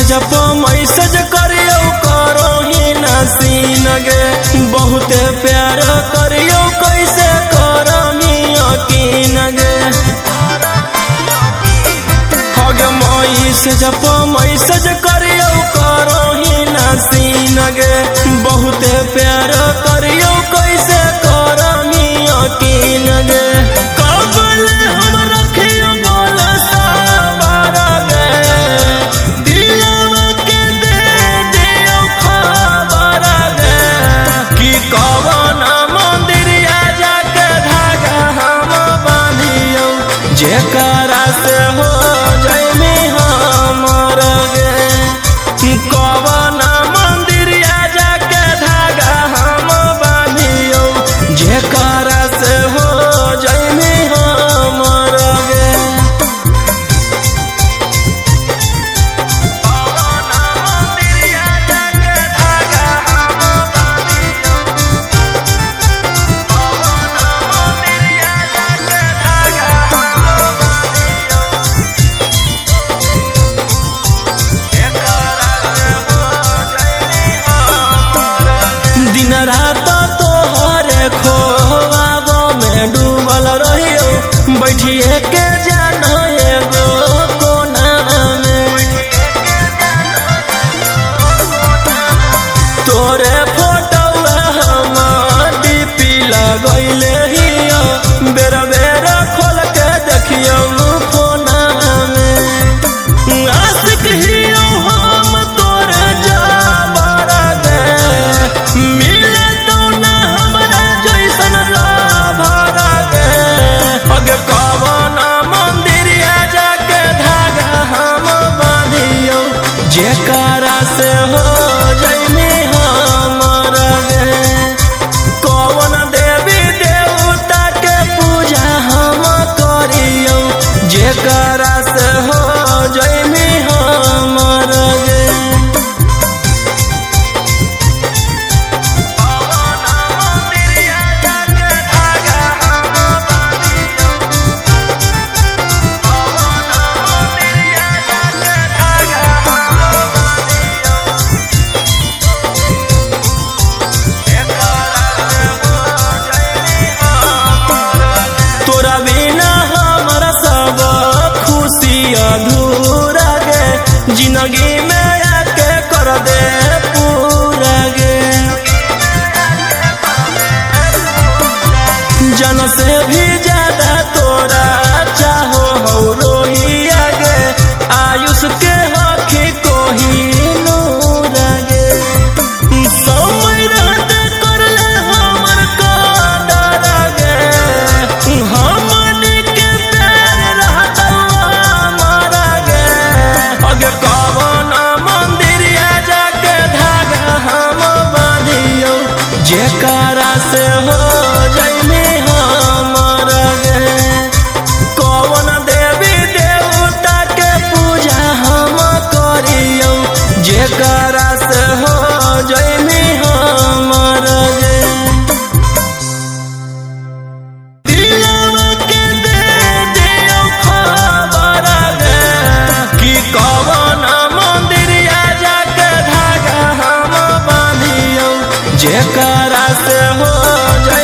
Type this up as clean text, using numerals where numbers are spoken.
जप मैसेज करियो करो ही नसीन गे बहुत प्यार करियो कैसे करमी यकीन गे हग जप मैसेज करियो करो ही नसीन गे बहुत प्यार करियो कैसे करमी यकीन गे कबल हम रखियो बोल साबर गे दिलवा के दे दियो खबर गे कि कवन मंदिरिया जाके धागा हम बांधियो जेकरा से हो जइमी हमर गे कि कवन मंदिरिया जाके धागा हम बांधियो जेकरा से हो जइमी हमर गे दिन रात तोहरे खोआबो में डूबल रहियो बैठिए के जानो एगो कोना में तोरे फोटो हम डीपी लगैले हियो बेर बेर खोल के देखियो फोना में आशिक हियो हम तोरे जाबर गे मिले तो ना हमरा जैसन लाभर गे अगे कवन मंदिरिया जाके धागा हम बांधियो जेकरा से हो जइमी हमर गे कवन देवी देवता के पूजा हम करियो जेकरा से हो जइमी हमर गे तोरा बिना हमारा सब खुशी अधूरा गे जिंदगी में आके कर दे पूरा गे जन से भी ज्यादा तोरा चाहो हो रोहिया गे आयुष के हखी कोही नूरा गे समय रहते कर ले हमर कदर गे हमन के प्यार रहत हमर गे अगे कवन मंदिरिया जाके धागा हम बांधियो जेकरा से हो जइमी हमर गे कवन देवी देवता के पूजा हम करियो जेकरा से हो जइमी हमर गे दिलवा के दे दियो खबर गे कि कवन मंदिरिया जाके धागा हम बांधियो जेकरा से हो